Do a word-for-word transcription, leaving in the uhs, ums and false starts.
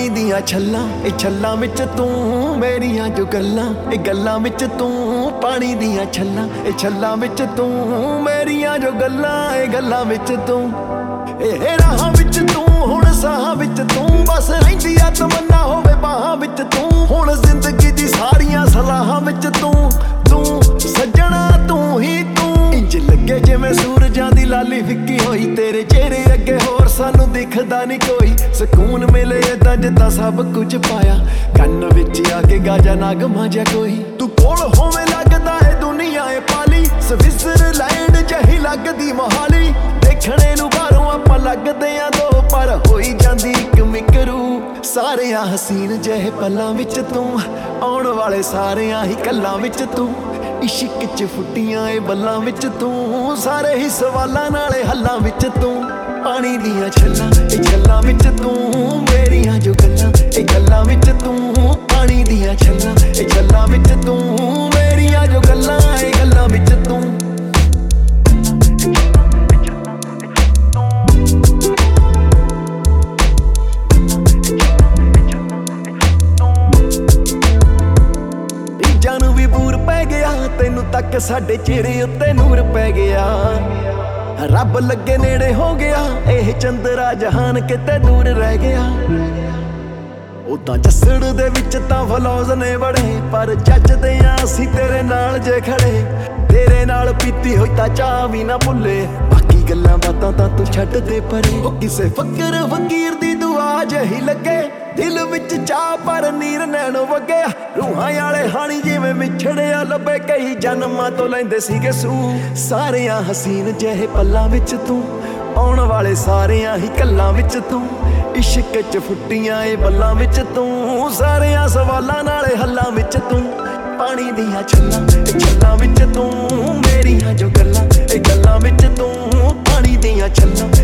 ਪਾਣੀ ਦੀਆਂ ਛੱਲਾਂ ਇਹ ਛੱਲਾਂ ਵਿੱਚ ਤੂੰ ਮੇਰੀਆਂ ਜੋ ਗੱਲਾਂ ਇਹ ਗੱਲਾਂ ਵਿੱਚ ਤੂੰ ਪਾਣੀ ਦੀਆਂ ਛੱਲਾਂ ਇਹ ਛੱਲਾਂ ਵਿੱਚ ਤੂੰ ਮੇਰੀਆਂ ਜੋ ਗੱਲਾਂ ਇਹ ਗੱਲਾਂ ਵਿੱਚ ਤੂੰ ਇਹ ਰਾਹਾਂ ਵਿੱਚ ਤੂੰ ਹੁਣ ਸਾਹਾਂ ਵਿੱਚ ਤੂੰ ਬਸ ਰਹਿੰਦੀ ਆ ਤਮੰਨਾ ਹੋਵੇ ਬਾਹਾਂ ਵਿੱਚ ਤੂੰ ਹੁਣ ਜ਼ਿੰਦਗੀ ਦੀ ਸਾਰੀਆਂ ਸਲਾਹਾਂ ਵਿੱਚ ਤੂੰ ਤੂੰ ਸੱਜਣਾ ਤੂੰ ਹੀ ਤੂੰ ਇੰਜ ਲੱਗੇ ਜਿਵੇਂ ਸੂਰਜਾਂ ਦੀ ਲਾਲੀ ਫਿੱਕੀ ਹੋਈ ਤੇਰੇ ਚਿਹਰੇ ਅੱਗੇ ਹੋਰ ਸਾਨੂੰ ਦਿਖਦਾ ਨਹੀਂ ਕੋਈ ਸਕੂਨ ਮਿਲੇ ਏਦਾਂ ਜਿੱਦਾਂ ਸਭ ਕੁਝ ਪਾਇਆ ਕੰਨ ਵਿੱਚ ਆ ਕੇ ਗਾਜਾ ਨਗਮਾ ਜਿਹਾ ਕੋਈ ਤੂੰ ਕੋਲ ਹੋਵੇਂ ਲੱਗਦਾ ਏ ਦੁਨੀਆ ਏ ਪਾਲੀ ਸਵਿਟਜ਼ਰਲੈਂਡ ਜਿਹੀ ਲੱਗਦੀ ਮੋਹਾਲੀ ਦੇਖਣੇ ਨੂੰ ਬਾਹਰੋਂ ਆਪਾਂ ਲੱਗਦੇ ਆ ਦੋ ਪਰ ਹੋਈ ਜਾਂਦੀ ਇੱਕ ਮਿਕਰੂ ਸਾਰਿਆਂ ਹਸੀਨ ਜਿਹੇ ਪਲਾਂ ਵਿੱਚ ਤੂੰ ਆਉਣ ਵਾਲੇ ਸਾਰਿਆਂ ਹੀ ਕੱਲਾਂ ਵਿੱਚ ਤੂੰ ਇਸ਼ਕ ਚ ਫੁੱਟੀਆਂ ਏ ਬੱਲਾਂ ਵਿੱਚ ਤੂੰ ਸਾਰੇ ਹੀ ਸਵਾਲਾਂ ਨਾਲੇ ਹੱਲਾਂ ਵਿੱਚ ਤੂੰ ਪਾਣੀ ਦੀਆਂ ਛੱਲਾਂ ਇਹ ਛੱਲਾਂ ਵਿੱਚ ਤੂੰ ਮੇਰੀਆਂ ਜੋ ਗੱਲਾਂ ਇਹ ਗੱਲਾਂ ਵਿੱਚ ਤੂੰ ਪਾਣੀ ਦੀਆਂ ਛੱਲਾਂ ਇਹ ਛੱਲਾਂ ਵਿੱਚ ਤੂੰ ਮੇਰੀਆਂ ਜੋ ਗੱਲਾਂ ਇਹ ਗੱਲਾਂ ਵਿੱਚ ਤੂੰ ਜਾਨੂੰ ਵੀ ਬੂਰ ਪੈ ਗਿਆ ਤੈਨੂੰ ਤੱਕ ਸਾਡੇ ਚਿਹਰੇ ਉੱਤੇ ਨੂਰ ਪੈ ਗਿਆ ਰੱਬ ਲੱਗੇ ਨੇੜੇ ਹੋ ਗਿਆ ਇਹ ਚੰਦਰਾ ਜਹਾਨ ਕਿਤੇ ਦੂਰ ਰਹਿ ਗਿਆ ਉਦਾਂ ਜੱਸੜ ਦੇ ਵਿੱਚ ਤਾਂ ਫਲੌਜ਼ ਨੇ ਬੜੇ ਪਰ ਜੱਜਦੇ ਆ ਅਸੀਂ ਤੇਰੇ ਨਾਲ ਜੇ ਖੜੇ ਤੇਰੇ ਨਾਲ ਪੀਤੀ ਹੋਈ ਤਾਂ ਚਾਹ ਵੀ ਨਾ ਭੁੱਲੇ ਬਾਕੀ ਗੱਲਾਂ ਬਾਤਾਂ ਤਾਂ ਤੂੰ ਛੱਡ ਦੇ ਪਰੇ ਉਹ ਕਿਸੇ ਫਕਰ ਫਕੀਰ ਦੀ ਦੁਆ ਜਿਹੀ ਲੱਗੇ ਦਿਲ ਵਿੱਚ ਚਾਹ ਪਰ ਨੀਰ ਨੈਣੋ ਵਗਿਆ ਰੂਹਾਂ ਵਾਲੇ ਹਾਣੀ ਜਿਵੇਂ ਵਿਛੜਿਆ ਲੱਭੇ ਕਈ ਜਨਮਾਂ ਤੋਂ ਲੈਂਦੇ ਸੀਗੇ ਸੂ ਸਾਰਿਆਂ ਹਸੀਨ ਜਿਹੇ ਪੱਲਾਂ ਵਿੱਚ ਤੂੰ ਆਉਣ ਵਾਲੇ ਸਾਰਿਆਂ ਹੀ ਕੱਲਾਂ ਵਿੱਚ ਤੂੰ ਇਸ਼ਕ ਚ ਫੁੱਟੀਆਂ ਏ ਬੱਲਾਂ ਵਿੱਚ ਤੂੰ ਸਾਰਿਆਂ ਸਵਾਲਾਂ ਨਾਲੇ ਹੱਲਾਂ ਵਿੱਚ ਤੂੰ ਪਾਣੀ ਦੀਆਂ ਛੱਲਾਂ ਇਹ ਛੱਲਾਂ ਵਿੱਚ ਤੂੰ ਮੇਰੀਆਂ ਜੋ ਗੱਲਾਂ ਇਹ ਗੱਲਾਂ ਵਿੱਚ ਤੂੰ ਪਾਣੀ ਦੀਆਂ ਛੱਲਾਂ